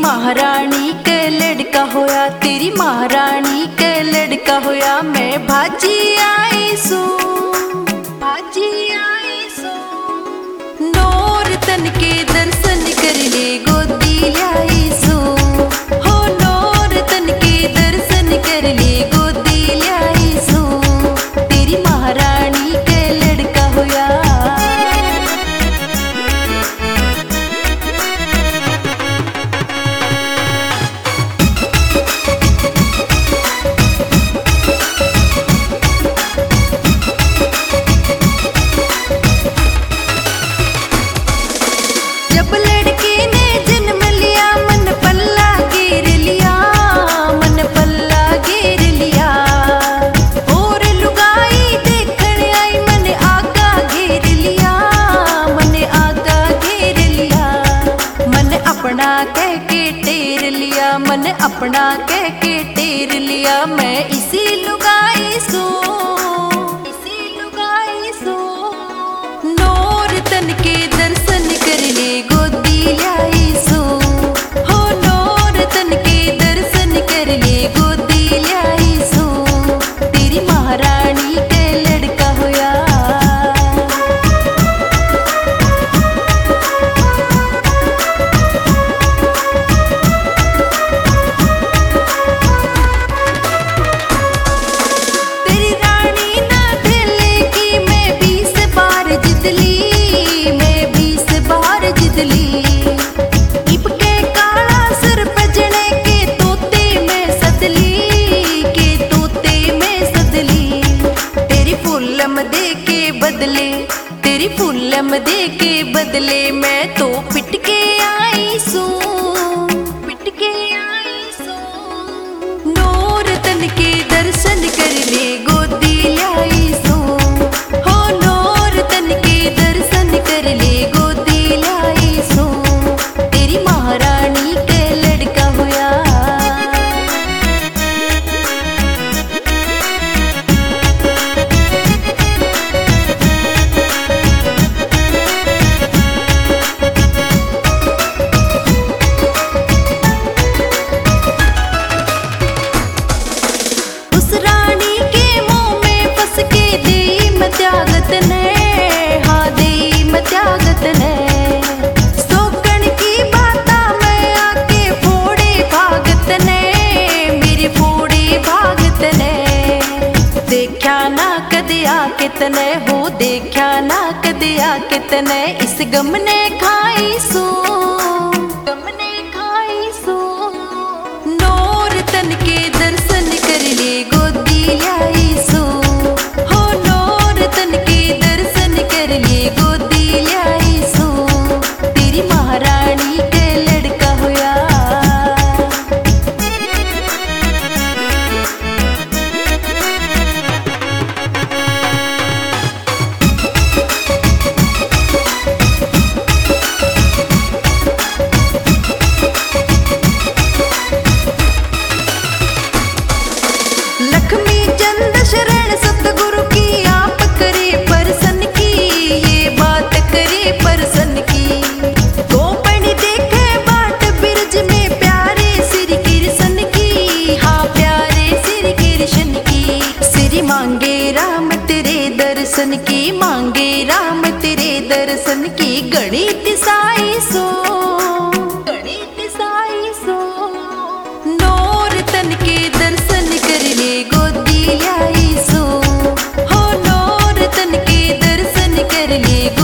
महारानी के लड़का होया, तेरी महारानी के लड़का होया। मैं भाजी आई सो, भाजी आई सो। नौर तन के दर्शन कर ले गोदी लाई सो, हो नौर तन के दर्शन कर ले गोदी लाई सो। तेरी महारानी के लड़का होया। जब लड़की ने जन्म लिया मन पल्ला घेर लिया, मन पल्ला घेर लिया। और लुगाई देखण आई मन आगा घेर लिया, मन आगा घेर लिया। मन अपना कह के टेर लिया, मन अपना कह के टेर लिया। मैं इसी लुगाई सो, इसी लुगाई सो। नौर तन के दर्शन कर ले गोदी लाई सो, हो नौर तन के दर्शन कर ले गोदी लाई सो। तेरी महारानी के लड़का होया। तेरी रानी ना दिल की मैं 20 बार जित ली, मैं 20 बार जित ली। इबके काला सर पजने के तोते में सदली, के तोते में सदली। तेरी फूलम दे के बदले, तेरी फूलम दे के बदले मैं तो पिट के आई सो, पिट के आई सो। नौर तन के दर्शन कर ले गोदी लाई सो, हो नौर तन के दर्शन कर ले गोदी लाई सो। तेरी महारानी के लड़का होया। उस रानी के मुंह में फंस के देई मत्यागत ने, हाँ देई मत्यागत ने। सोकण की बाता में आके फोड़े भागत ने, मेरे फोड़े भागत ने। देखा ना कदे आके तने, हो देखा ना कदे आके तने। इस गम ने खाई सो, गम ने खाई सो। नौर तन के दर्शन कर ले गोदी लाई सो, हो नौर तन के दर्शन कर ले गोदी लाई सो। तेरी महारानी के लड़का होया। लक्ष्मी चंद शरण सतगुरु की आप करे परसन की, ये बात करे परसन की। गोपन देखे बाट बिरज में प्यारे श्री कृष्ण की, हाँ प्यारे श्री कृष्ण की। श्री मांगे राम तेरे दर्शन की, मांगे राम तेरे दर्शन की। गणित साई सो, गणित साई सो। नौर तन के दर्शन कर ले गोदी लाई सो, हो नौर तन के दर्शन कर ले।